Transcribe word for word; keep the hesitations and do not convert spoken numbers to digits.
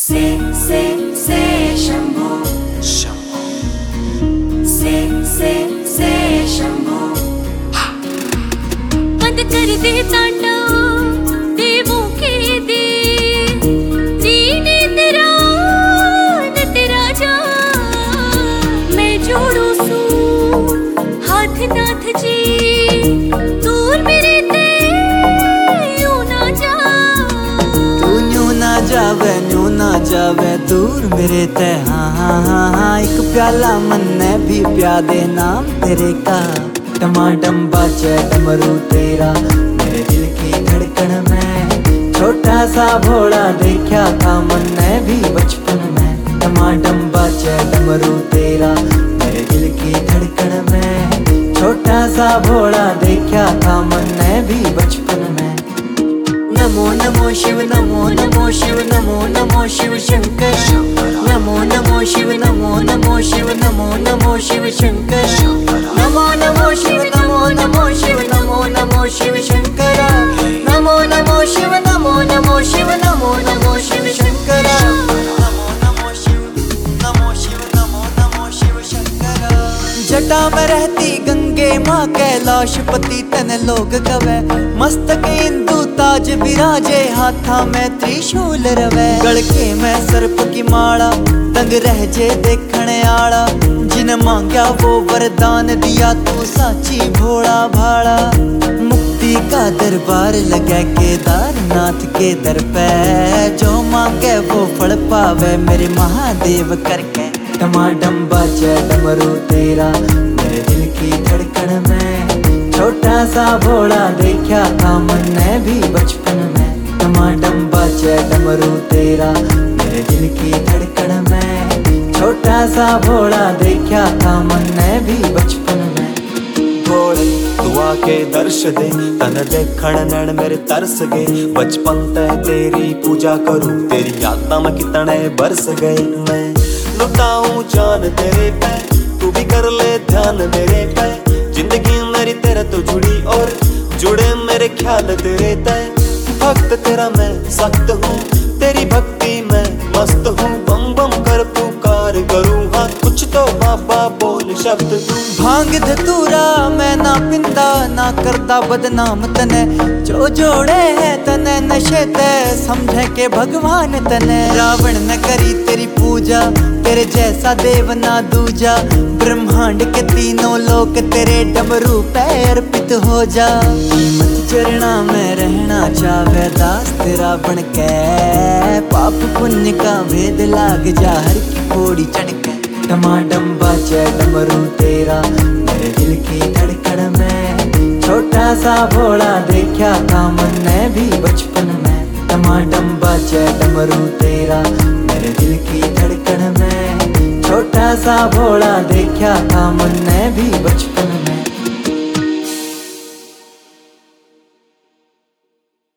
से से से शंभो शंभो से से से शंभो। बंद कर दे तांडव देवों के दे, नीने तेरा नट राजा, मैं जोड़ू सू हाथ नाथ जी, दूर मेरे ते यूं ना जा। तू न्यू ना जावे न्यू ना जावे दूर मेरे ते, हाँ हाँ हाँ हाँ। एक प्याला मन ने भी प्या दे नाम तेरे का, टमाटम बाजे डमरू तेरा मेरे दिल की धड़कन में। छोटा सा भोला देखा था मन ने भी बचपन में, टमाटम बाजे डमरू तेरा मेरे दिल की धड़कन में। छोटा सा भोला देखा था मन ने भी बचपन में। नमो नमो शिव नमो नमो शिव नमो नमो शिव शंकर, नमो नमो शिव नमो नमो शिव नमो नमो शिव शंकर, नमो नमो शिव नमो नमो शिव नमो नमो शिव शंकर, नमो नमो शिव नमो नमो शिव नमो नमो शिव शंकर, नमो नमो शिव नमो शिव नमो नमो शिव शंकर। जटा में रहती गंगे माँ कैलाश पति तन लोग गवे, मस्तक इंदु ताज विराजे हाथा में त्रिशूल रवे। गड़के में सर्प की माला तंग रह जे देखने आला, जिन मांग्या वो वरदान दिया तू साची भोला भाला। मुक्ति का दरबार लगे केदारनाथ के दर पे, जो मांगे वो फल पावे मेरे महादेव करके। टमाटम बाजे डमरू तेरा मेरे दिल की धड़कन में, छोटा सा भोला देखा था मन ने भी बचपन में। टमाटम बाजे डमरू तेरा मेरे दिल की धड़कन में, छोटा सा भोला देखा था मन ने भी बचपन में। भोले तू आके दर्श दे, तन देखण नैन मेरे तरस गए। बचपन ते तेरी पूजा करूं, तेरी यादां में कितने बरस गए। मैं लुटाऊं जान तेरे पे, तू भी कर ले ध्यान मेरे पे। जिंदगी मेरी तेरे तो जुड़ी और जुड़े मेरे ख्याल तेरे तय। भक्त तेरा मैं सख्त हूँ, तेरी भक्ति में मस्त हूँ। बम बम कर पुकार करूँ, हाँ कुछ तो बाबा बोल शब्द तू। भांग धतूरा मैं ना पिंदा ना करता बदनाम तने, जो जोड़े है तने नशे ते समझे के भगवान तने। रावण ने करी तेरी पूजा, तेरे जैसा देव ना दूजा। ब्रह्मांड के तीनों लोक तेरे डमरू पे अर्पित हो जा। मत चरणा में रहना चाहे दास तेरा बन के, पाप पुण्य का भेद लाग जा हर की पौड़ी चढ़ के। टमाटम बाजे डमरू तेरा मेरे दिल की धड़कन में, छोटा सा भोला देखा था मन ने भी बचपन में। टमाटम बाजे डमरू तेरा मेरे दिल की धड़कन में, छोटा सा भोला देखा था मन ने भी बचपन में।